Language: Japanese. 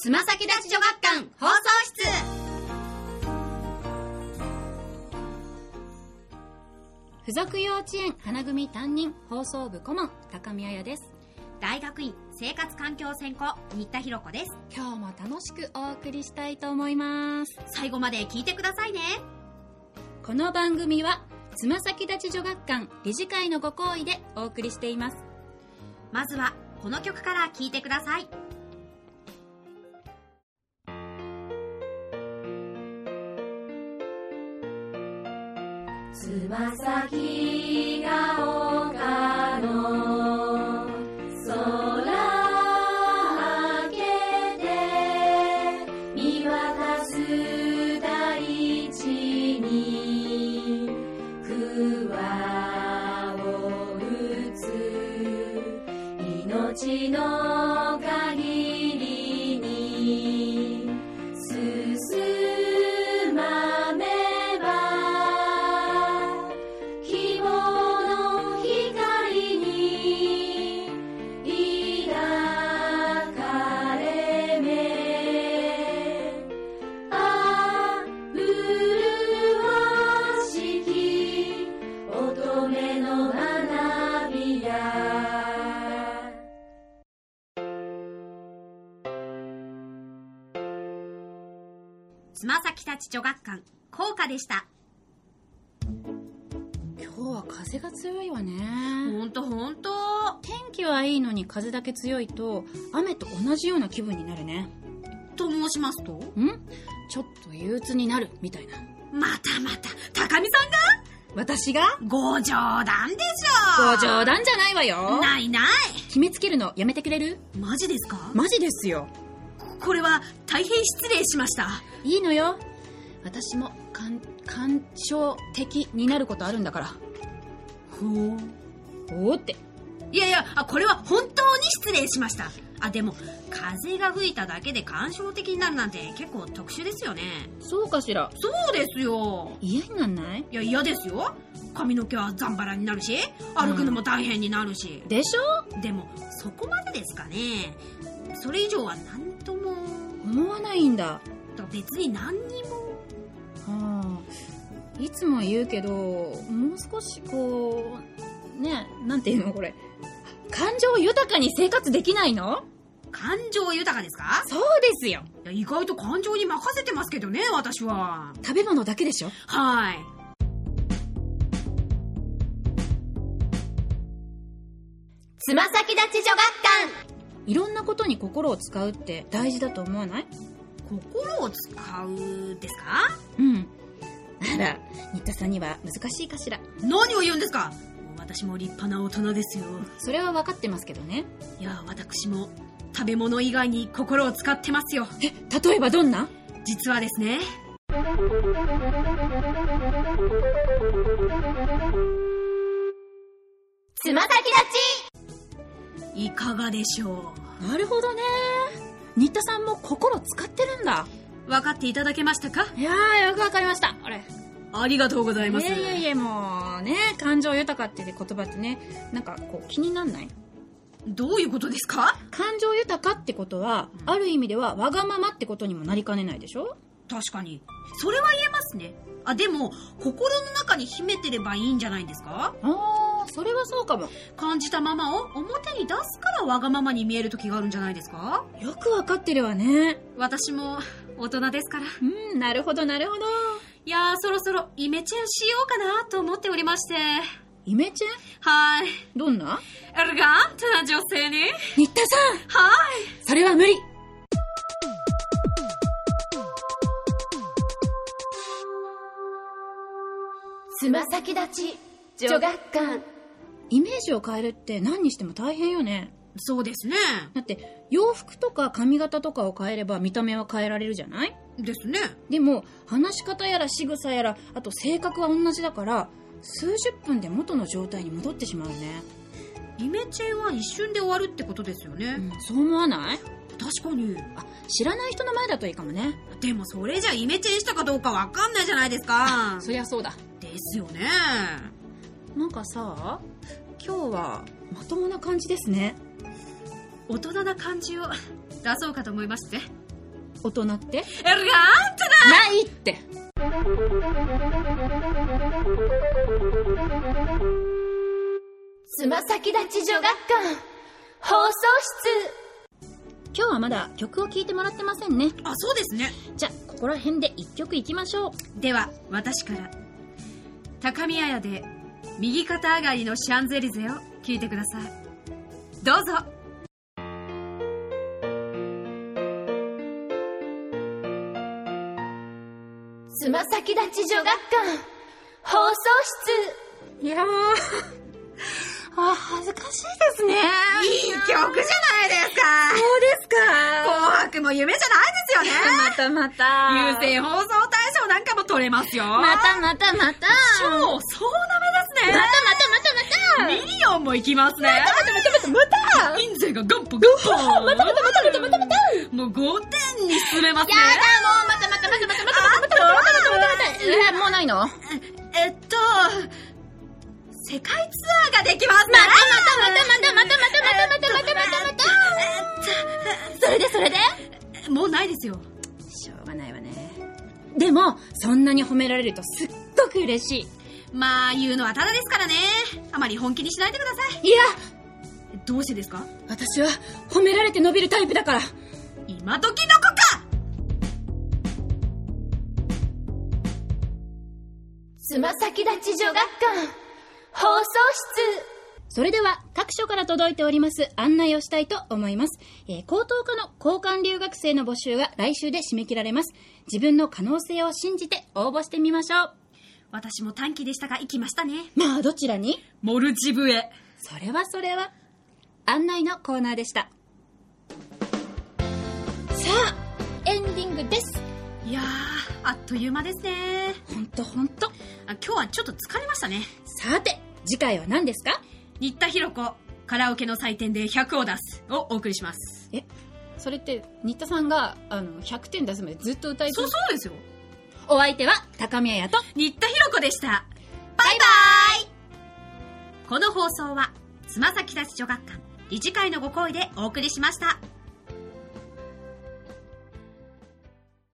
つま先立ち女学館放送室。 附属幼稚園花組担任放送部顧問高見彩です。 大学院生活環境専攻新田ひろ子です。 今日も楽しくお送りしたいと思います。 最後まで聞いてくださいね。 この番組はつま先立ち女学館理事会のご厚意でお送りしています。 まずはこの曲から聞いてください。 つま先が丘の空開けて見渡す大地にくわを打つ命の限りに進まめつま先立ち女学館校歌でした。 今日は風が強いわね。 ほんと天気はいいのに風だけ強いと雨と同じような気分になるね。 と申しますと？ ちょっと憂鬱になるみたいな。 また高見さんが？ 私が？ ご冗談でしょ。 ご冗談じゃないわよ。 ない決めつけるのやめてくれる？ マジですか？ マジですよ。 これは大変失礼しました。 いいのよ、私も感傷的になることあるんだから。ほうって。 いやこれは本当に失礼しました。でも風が吹いただけで感傷的になるなんて結構特殊ですよね。 そうかしら。 そうですよ。 嫌になんない？ いや嫌ですよ。髪の毛はザンバラになるし、歩くのも大変になるし、 でしょ。 でもそこまでですかね。それ以上は何とも思わないんだ。 別に何にも。 いつも言うけど、もう少しこうね、なんていうのこれ、感情豊かに生活できないの？ 感情豊かですか？ そうですよ。 いや意外と感情に任せてますけどね、私は。 食べ物だけでしょ？ はい。 つま先立ち女学館。 いろんなことに心を使うって大事だと思わない？ 心を使うですか？ あら、新田さんには難しいかしら。 何を言うんですか？私も立派な大人ですよ。 それは分かってますけどね。 いや、私も食べ物以外に心を使ってますよ。 例えばどんな？ 実はですね、 つま先立ちいかがでしょう？なるほどね。新田さんも心使ってるんだ。 分かっていただけましたか？ いやー、よくわかりました。 ありがとうございます。 いえ、もうね、感情豊かって言葉ってね、なんかこう気になんない？ どういうことですか？ 感情豊かってことは、ある意味ではわがままってことにもなりかねないでしょ？ 確かに。それは言えますね。でも、心の中に秘めてればいいんじゃないんですか？ それはそうかも。 感じたままを表に出すからわがままに見える時があるんじゃないですか？ よくわかってるわね。 私も大人ですから。 なるほど。いやー、そろそろイメチェンしようかなと思っておりまして。 イメチェン？ はい。 どんな？ エレガントな女性に。 新田さん。 はい。 それは無理。 つま先立ち女学館。 イメージを変えるって何にしても大変よね。 そうですね。 だって洋服とか髪型とかを変えれば見た目は変えられるじゃない？ ですね。 でも話し方やら仕草やら、あと性格は同じだから数十分で元の状態に戻ってしまうね。 イメチェンは一瞬で終わるってことですよね。 そう思わない？ 確かに。 知らない人の前だといいかもね。 でもそれじゃイメチェンしたかどうかわかんないじゃないですか。 そりゃそうだ。 ですよね。 なんかさ、今日はまともな感じですね。 大人な感じを出そうかと思いまして。 大人ってエレガントだ。 ないって。 つま先立ち女学館放送室。 今日はまだ曲を聴いてもらってませんね。 あ、そうですね。 じゃあここら辺で一曲いきましょう。 では私から高宮屋で右肩上がりのシャンゼリゼを聴いてください。どうぞ。 つま先立ち女学館放送室。 いやー恥ずかしいですね。 いい曲じゃないですか。 そうですか。 紅白も夢じゃないですよね。 またまた。 優先放送大賞なんかも取れますよ。 また。 超そうなめですね。 また。 ミリオンも行きますね。 また。 印税がガンポガンポ。 また。 もう5点に進めますね。 やだ、もうまた。もうないの？ 世界ツアーができますね。 また。それでもうないですよ。 しょうがないわね。でもそんなに褒められるとすっごく嬉しい。 まあ言うのはただですからね。あまり本気にしないでください。 いや、 どうしてですか？ 私は褒められて伸びるタイプだから。 今時の子か。 つま先立ち女学館放送室。 それでは各所から届いております案内をしたいと思います。高等科の交換留学生の募集が来週で締め切られます。自分の可能性を信じて応募してみましょう。 私も短期でしたが行きましたね。 まあどちらに？ モルジブへ。 それは案内のコーナーでした。さあエンディングです。 いやー、あっという間ですね。 ほんと今日はちょっと疲れましたね。 さて次回は何ですか？ 新田ひろ子カラオケの祭典で100を出すをお送りします。 それって新田さんが100点出すまでずっと歌いそうですよ。 お相手は高宮屋と新田ひろ子でした。バイバイ。この放送はつま先立ち女学館理事会のご好意でお送りしました。